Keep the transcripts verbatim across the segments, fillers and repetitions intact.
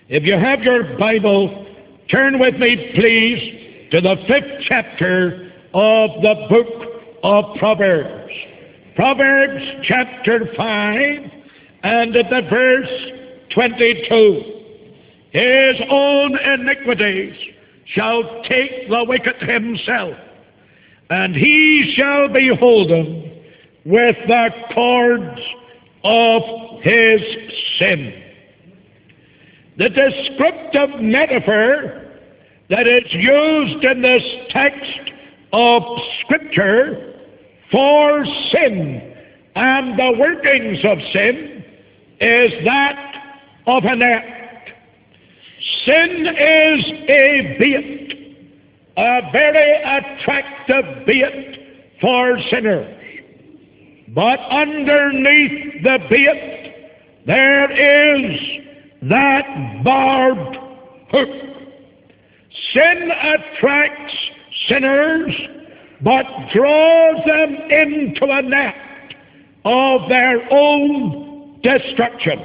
If you have your Bible, turn with me, please, to the fifth chapter of the book of Proverbs. Proverbs chapter five and at the verse twenty-two. His own iniquities shall take the wicked himself, and he shall be holden with the cords of his sin. The descriptive metaphor that is used in this text of Scripture for sin and the workings of sin is that of a net. Sin is a bait, a very attractive bait for sinners. But underneath the bait, there is that barbed hook. Sin attracts sinners, but draws them into a net of their own destruction.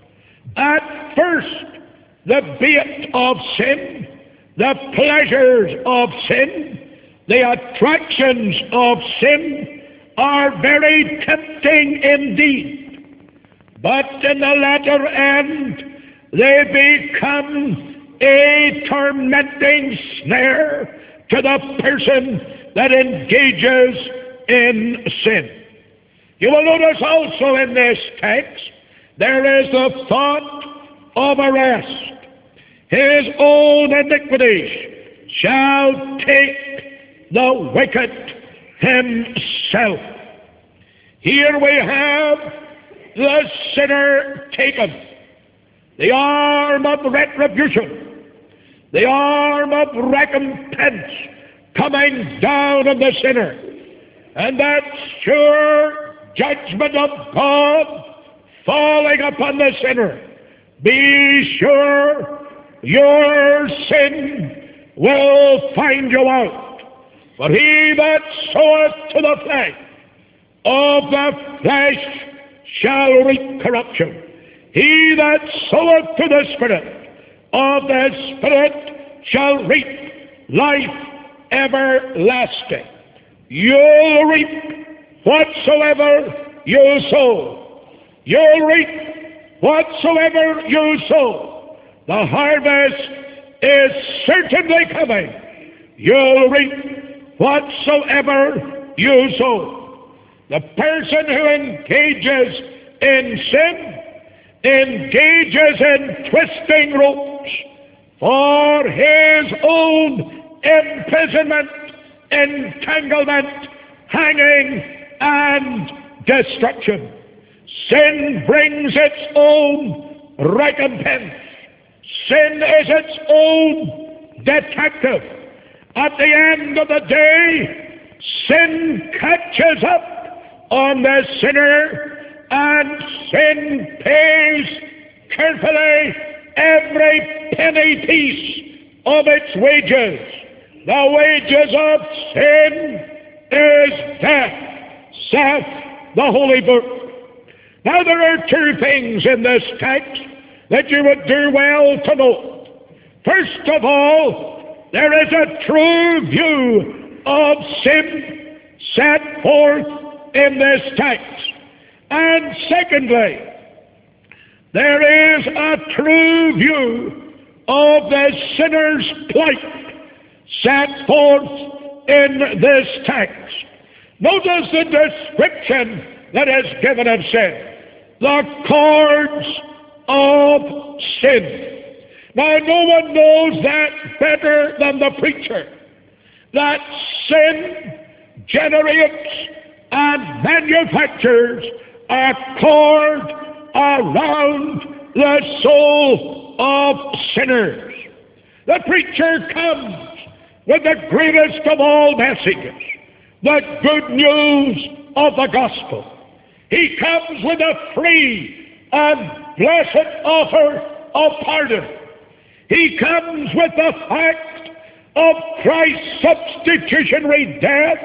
At first, the bait of sin, the pleasures of sin, the attractions of sin are very tempting indeed. But in the latter end, they become a tormenting snare to the person that engages in sin. You will notice also in this text, there is the thought of arrest. His own iniquities shall take the wicked himself. Here we have the sinner taken, the arm of retribution, the arm of recompense coming down on the sinner, and that sure judgment of God falling upon the sinner. Be sure your sin will find you out. For he that soweth to the flesh, of the flesh shall reap corruption. He that soweth to the Spirit, of the Spirit shall reap life everlasting. You'll reap whatsoever you sow. You'll reap whatsoever you sow. The harvest is certainly coming. You'll reap whatsoever you sow. The person who engages in sin engages in twisting ropes for his own imprisonment, entanglement, hanging, and destruction. Sin brings its own recompense. Sin is its own detective. At the end of the day, sin catches up on the sinner, and sin pays carefully every penny piece of its wages. The wages of sin is death, saith the Holy Book. Now there are two things in this text that you would do well to note. First of all, there is a true view of sin set forth in this text. And secondly, there is a true view of the sinner's plight set forth in this text. Notice the description that is given of sin. The cords of sin. Now, no one knows that better than the preacher, that sin generates and manufactures a cord around the soul of sinners. The preacher comes with the greatest of all messages, the good news of the gospel. He comes with a free and blessed offer of pardon. He comes with the fact of Christ's substitutionary death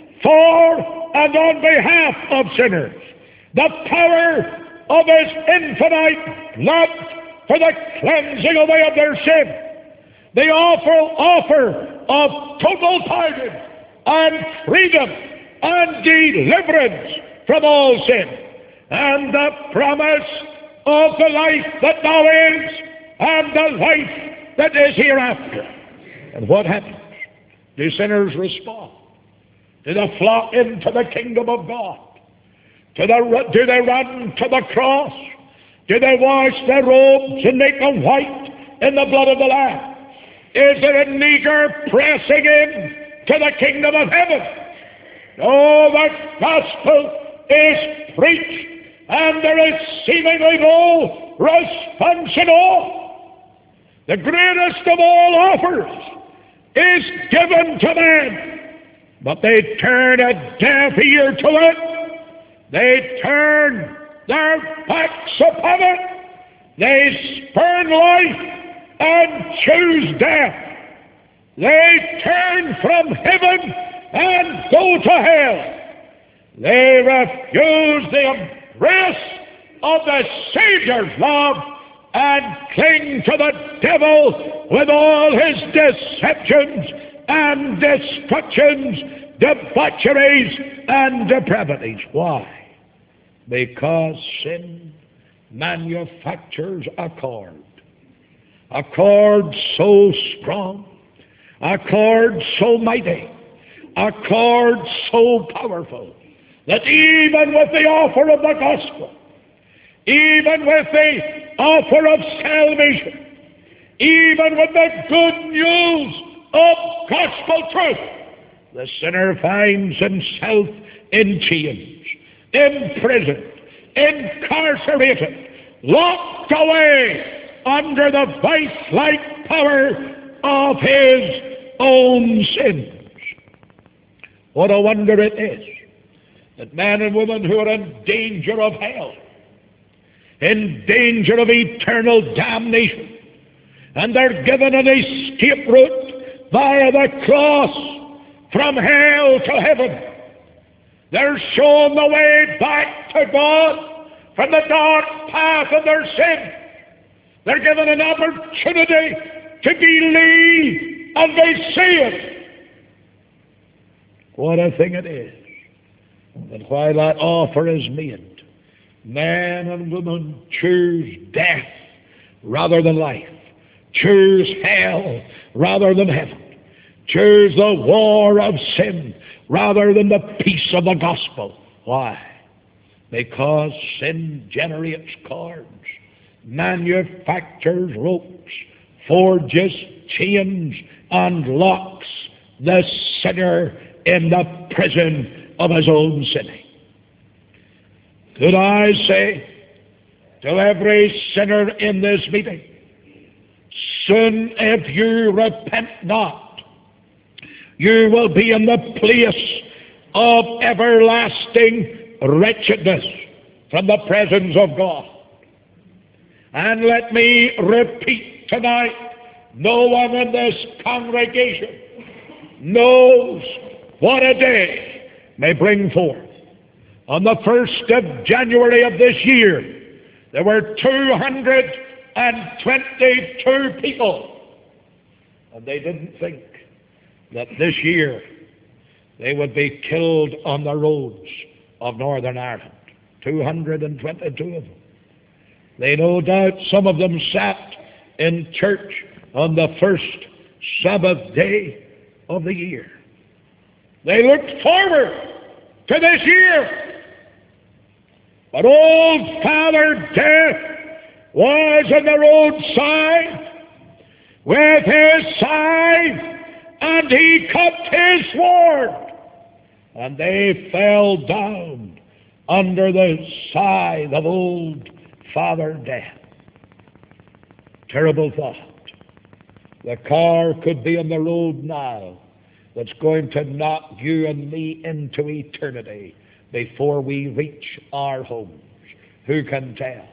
for and on behalf of sinners. The power of his infinite blood for the cleansing away of their sin. The awful offer of total pardon and freedom and deliverance from all sin. And the promise of the life that now is and the life that is hereafter. And what happens? Do sinners respond? Do they flock into the kingdom of God? Do they, do they run to the cross? Do they wash their robes and make them white in the blood of the Lamb? Is there an eager pressing in to the kingdom of heaven? No, the gospel is preached, and there is seemingly no response at all. The greatest of all offers is given to them, but they turn a deaf ear to it. They turn their backs upon it. They spurn life and choose death. They turn from heaven and go to hell. They refuse the embrace of the Savior's love and cling to the devil with all his deceptions and destructions, debaucheries and depravities. Why? Because sin manufactures a cord. A cord so strong, a cord so mighty, a cord so powerful, that even with the offer of the gospel, even with the offer of salvation, even with the good news of gospel truth, the sinner finds himself in chains, imprisoned, incarcerated, locked away under the vice-like power of his own sins. What a wonder it is that man and woman who are in danger of hell, in danger of eternal damnation, and they're given an escape route via the cross from hell to heaven. They're shown the way back to God from the dark path of their sin. They're given an opportunity to believe, and they see it. What a thing it is that while that offer is made, man and woman choose death rather than life, choose hell rather than heaven, choose the war of sin rather than the peace of the gospel. Why? Because sin generates cords, manufactures ropes, forges chains, and locks the sinner in the prison of his own sinning. Could I say to every sinner in this meeting, soon if you repent not, you will be in the place of everlasting wretchedness from the presence of God. And let me repeat tonight, no one in this congregation knows what a day may bring forth. On the first of January of this year, there were two hundred twenty-two people, and they didn't think that this year they would be killed on the roads of Northern Ireland. two hundred twenty-two of them. They no doubt, some of them sat in church on the first Sabbath day of the year. They looked forward to this year. But old Father Death was on the roadside with his scythe, and he cut his sword, and they fell down under the scythe of old Father Death. Terrible thought. The car could be on the road now that's going to knock you and me into eternity before we reach our homes. Who can tell?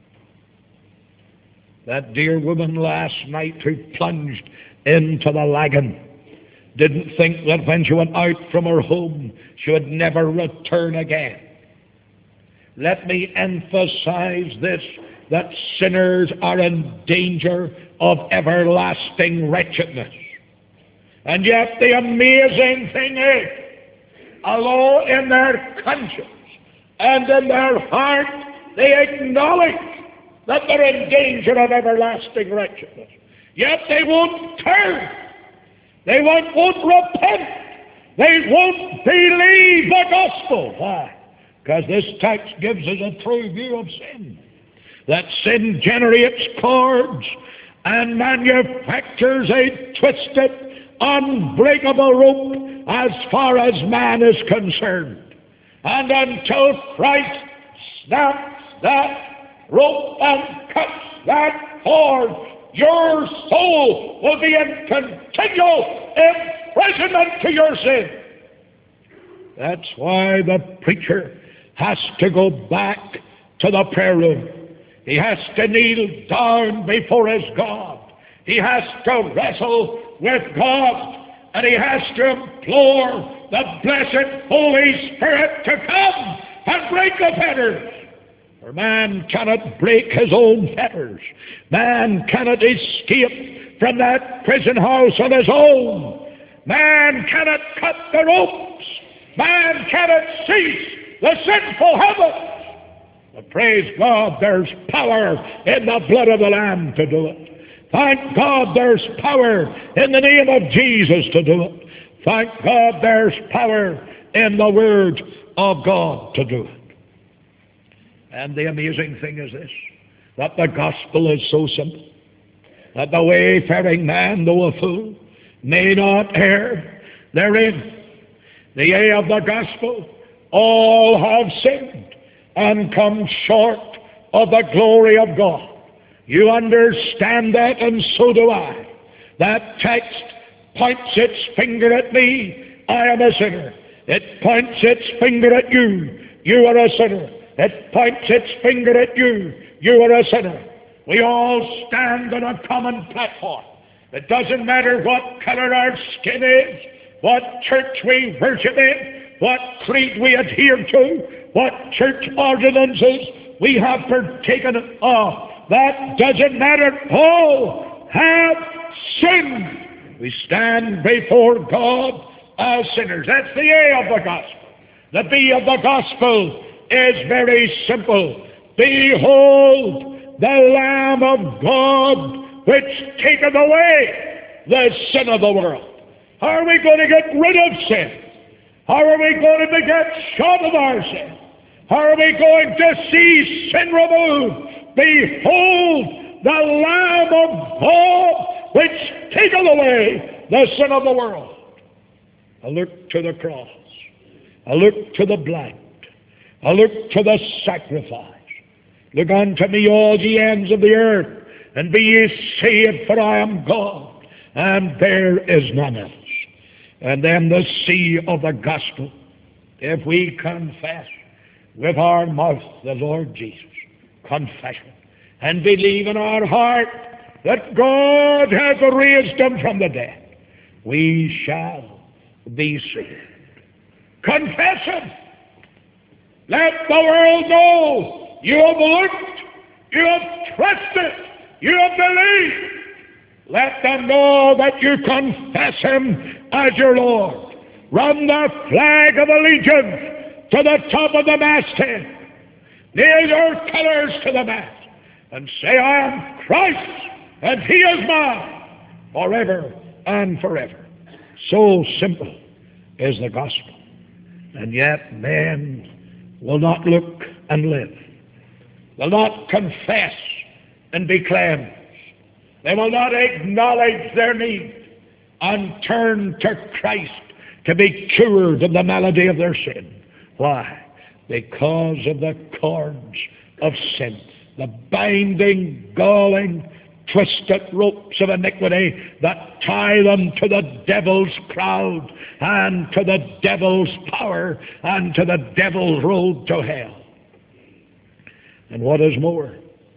That dear woman last night who plunged into the Lagan didn't think that when she went out from her home she would never return again. let me emphasize this, that sinners are in danger of everlasting wretchedness. And yet the amazing thing is, although in their conscience and in their heart they acknowledge that they're in danger of everlasting wretchedness, yet they won't turn. They won't, won't repent. They won't believe the gospel. Why? Because this text gives us a true view of sin. That sin generates cords and manufactures a twisted, unbreakable rope as far as man is concerned. And until Christ snaps that rope and cuts that cord, your soul will be in continual imprisonment to your sin. That's why the preacher has to go back to the prayer room. He has to kneel down before his God. He has to wrestle with God. And he has to implore the blessed Holy Spirit to come and break the fetters. For man cannot break his own fetters. Man cannot escape from that prison house on his own. Man cannot cut the ropes. Man cannot cease the sinful habits. But praise God, there's power in the blood of the Lamb to do it. Thank God there's power in the name of Jesus to do it. Thank God there's power in the Word of God to do it. And the amazing thing is this, that the gospel is so simple, that the wayfaring man, though a fool, may not err therein. The A of the gospel, all have sinned and come short of the glory of God. You understand that, and so do I. That text points its finger at me. I am a sinner. It points its finger at you. You are a sinner. It points its finger at you. You are a sinner. We all stand on a common platform. It doesn't matter what color our skin is, what church we worship in, what creed we adhere to, what church ordinances we have partaken of. That doesn't matter. All have sinned. We stand before God as sinners. That's the A of the gospel. The B of the gospel is very simple. Behold the Lamb of God, which taketh away the sin of the world. How are we going to get rid of sin? How are we going to get shot of our sin? How are we going to see sin removed? Behold the Lamb of God, which taketh away the sin of the world. I look to the cross. I look to the blood. I look to the sacrifice. Look unto me, all ye ends of the earth, and be ye saved, for I am God, and there is none else. And then the C of the gospel, if we confess with our mouth the Lord Jesus, confession, and believe in our heart that God has raised him from the dead, we shall be saved. Confession. Let the world know you have looked, you have trusted, you have believed. Let them know that you confess him as your Lord. Run the flag of allegiance to the top of the masthead. Nail your colors to the mast and say, I am Christ, and he is mine, forever and forever. So simple is the gospel. And yet men will not look and live. Will not confess and be cleansed. They will not acknowledge their need and turn to Christ to be cured of the malady of their sin. Why? Because of the cords of sin, the binding, galling, twisted ropes of iniquity that tie them to the devil's crowd and to the devil's power and to the devil's road to hell. And what is more,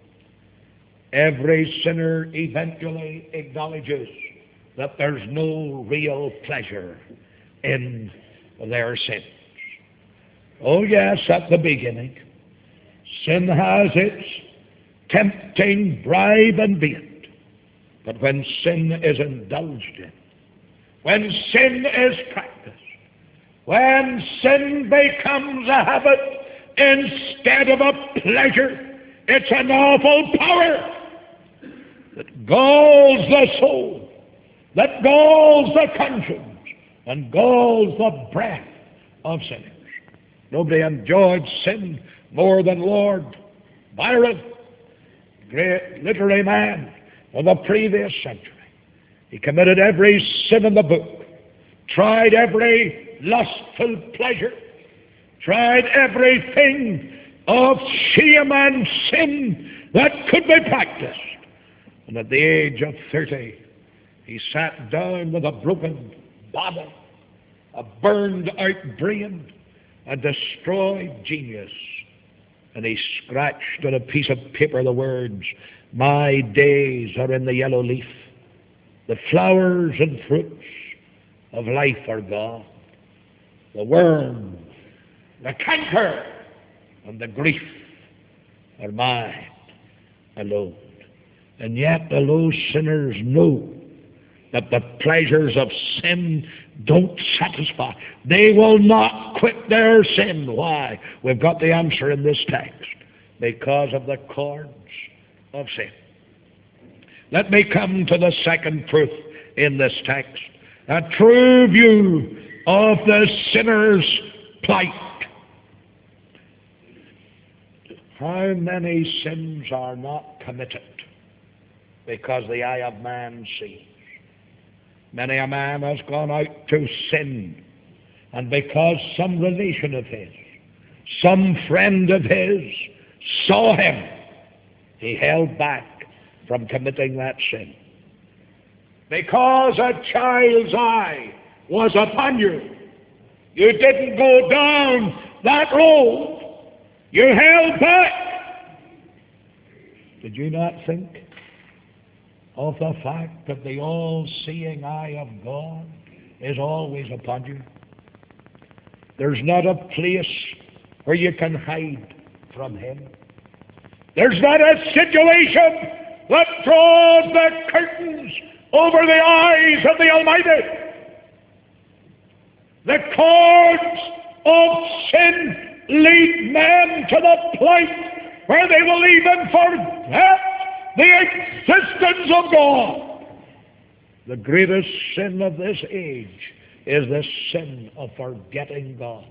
every sinner eventually acknowledges that there's no real pleasure in their sins. Oh yes, at the beginning, Sin has its tempting bribe and bait. But when sin is indulged in, when sin is practiced, when sin becomes a habit instead of a pleasure, it's an awful power that galls the soul, that galls the conscience, and galls the breath of sinners. Nobody enjoyed sin more than Lord Byron, great literary man of the previous century. He committed every sin in the book, tried every lustful pleasure, tried everything of shame and sin that could be practiced. And at the age of thirty, he sat down with a broken body, a burned-out brain, a destroyed genius, and he scratched on a piece of paper the words, "My days are in the yellow leaf. The flowers and fruits of life are gone. The worm, the canker, and the grief are mine alone." And yet the low sinners know that the pleasures of sin don't satisfy. They will not quit their sin. Why? We've got the answer in this text. Because of the cords of sin. Let me come to the second truth in this text. A true view of the sinner's plight. How many sins are not committed because the eye of man sees? Many a man has gone out to sin, and because some relation of his, some friend of his saw him, he held back from committing that sin. Because a child's eye was upon you, you didn't go down that road. You held back. Did you not think of the fact that the all-seeing eye of God is always upon you? There's not a place where you can hide from Him. There's not a situation that draws the curtains over the eyes of the Almighty. The cords of sin lead men to the point where they will even forget the existence of God. The greatest sin of this age is the sin of forgetting God.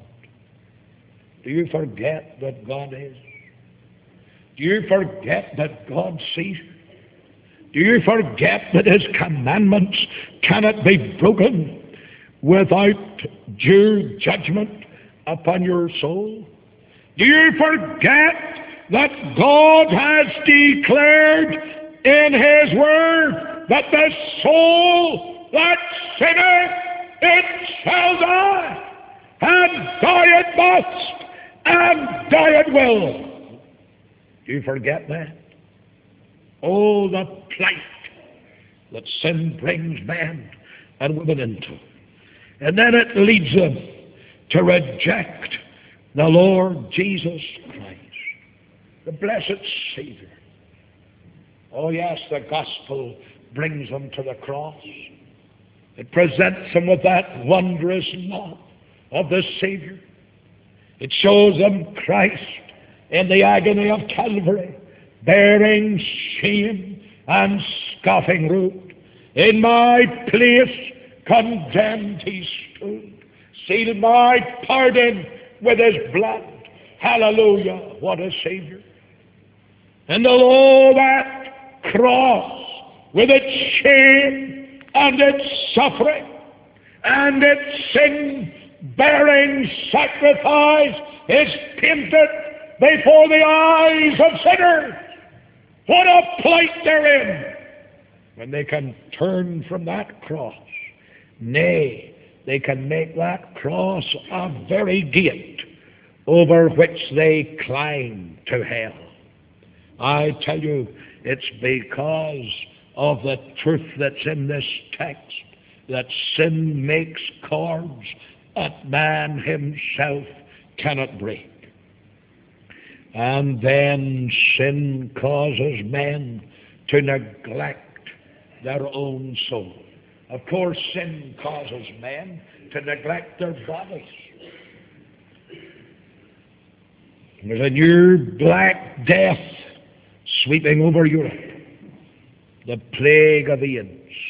Do you forget that God is? Do you forget that God sees? Do you forget that His commandments cannot be broken without due judgment upon your soul? Do you forget that God has declared in His Word that the soul that sinneth, it shall die, and die it must, and die it will? Do you forget that? Oh, the plight that sin brings men and women into. And then it leads them to reject the Lord Jesus Christ, the blessed Savior. Oh yes, the gospel brings them to the cross. It presents them with that wondrous love of the Savior. It shows them Christ in the agony of Calvary, bearing shame and scoffing rude. In my place condemned He stood, sealed my pardon with His blood. Hallelujah, what a Savior. And oh, that cross with its shame and its suffering and its sin-bearing sacrifice is painted before the eyes of sinners. What a plight they're in when they can turn from that cross. Nay, they can make that cross a very gate over which they climb to hell. I tell you, it's because of the truth that's in this text that sin makes cords that man himself cannot break. And then sin causes men to neglect their own soul. Of course, sin causes men to neglect their bodies. There's a new black death sweeping over Europe, the plague of AIDS.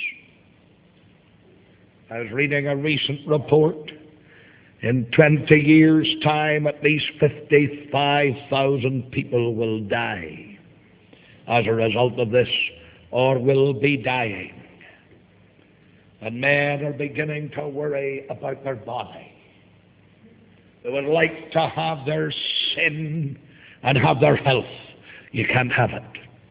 I was reading a recent report. In twenty years' time, at least fifty-five thousand people will die as a result of this, or will be dying. And men are beginning to worry about their body. They would like to have their sin and have their health. You can't have it.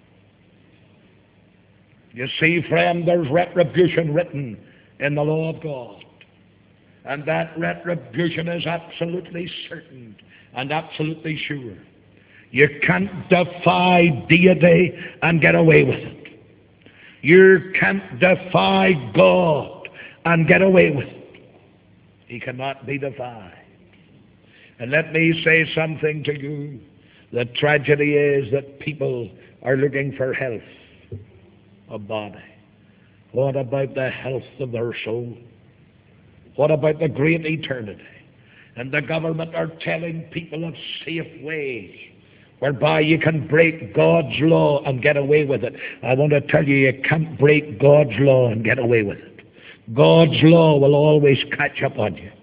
You see, friend, there's retribution written in the law of God. And that retribution is absolutely certain and absolutely sure. You can't defy deity and get away with it. You can't defy God and get away with it. He cannot be defied. And let me say something to you. The tragedy is that people are looking for health of body. What about the health of their soul? What about the great eternity? And the government are telling people of safe ways whereby you can break God's law and get away with it. I want to tell you, you can't break God's law and get away with it. God's law will always catch up on you.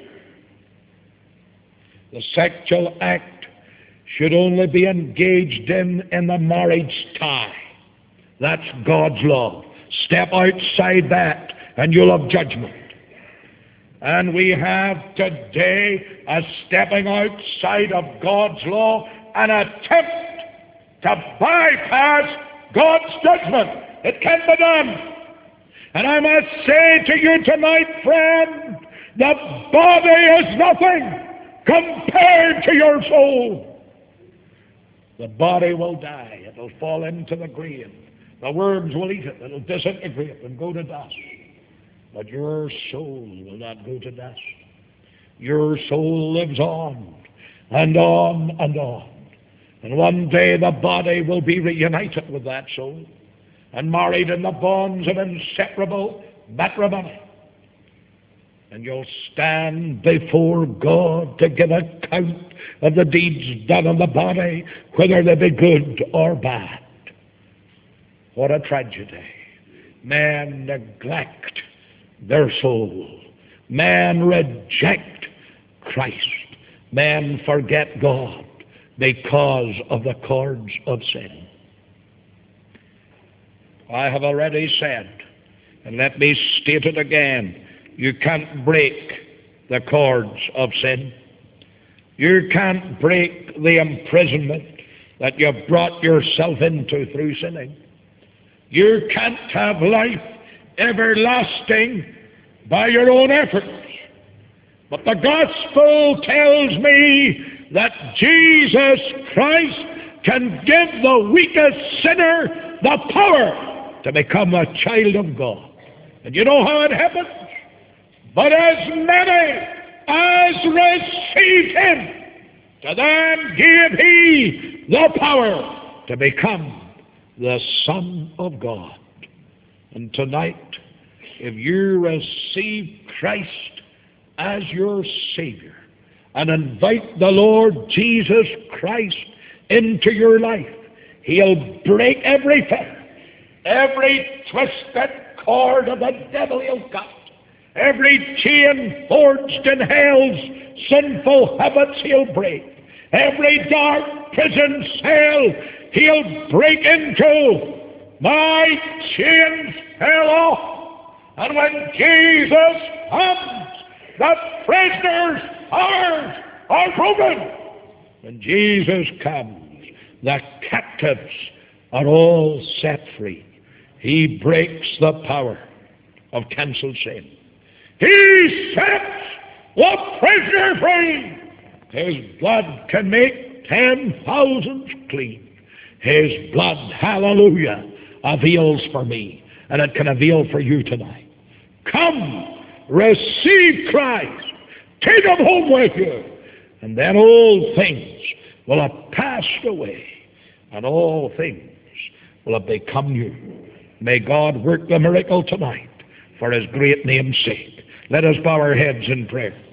The sexual act should only be engaged in in the marriage tie. That's God's law. Step outside that and you'll have judgment. And we have today a stepping outside of God's law, an attempt to bypass God's judgment. It can be done. And I must say to you tonight, friend, the body is nothing compared to your soul. The body will die. It will fall into the grave. The worms will eat it. It will disintegrate and go to dust. But your soul will not go to dust. Your soul lives on and on and on. And one day the body will be reunited with that soul and married in the bonds of inseparable matrimony. And you'll stand before God to give account of the deeds done on the body, whether they be good or bad. What a tragedy. Men neglect their soul. Men reject Christ. Men forget God because of the cords of sin. I have already said, and let me state it again, you can't break the cords of sin. You can't break the imprisonment that you've brought yourself into through sinning. You can't have life everlasting by your own efforts. But the gospel tells me that Jesus Christ can give the weakest sinner the power to become a child of God. And you know how it happens? But as many as received him, to them gave he the power to become the Son of God. And tonight, if you receive Christ as your Savior and invite the Lord Jesus Christ into your life, he'll break every fetter, every twisted cord of the devil he'll cut, every chain forged in hell's sinful habits he'll break, every dark prison cell he'll break into. My chains fell off, and when Jesus comes, the prisoner's powers are broken. When Jesus comes, the captives are all set free. He breaks the power of cancelled sin. He sets the prisoner free. His blood can make ten thousands clean. His blood, hallelujah, avails for me, and it can avail for you tonight. Come, receive Christ, take him home with you, and then old things will have passed away, and all things will have become new. May God work the miracle tonight for his great name's sake. Let us bow our heads in prayer.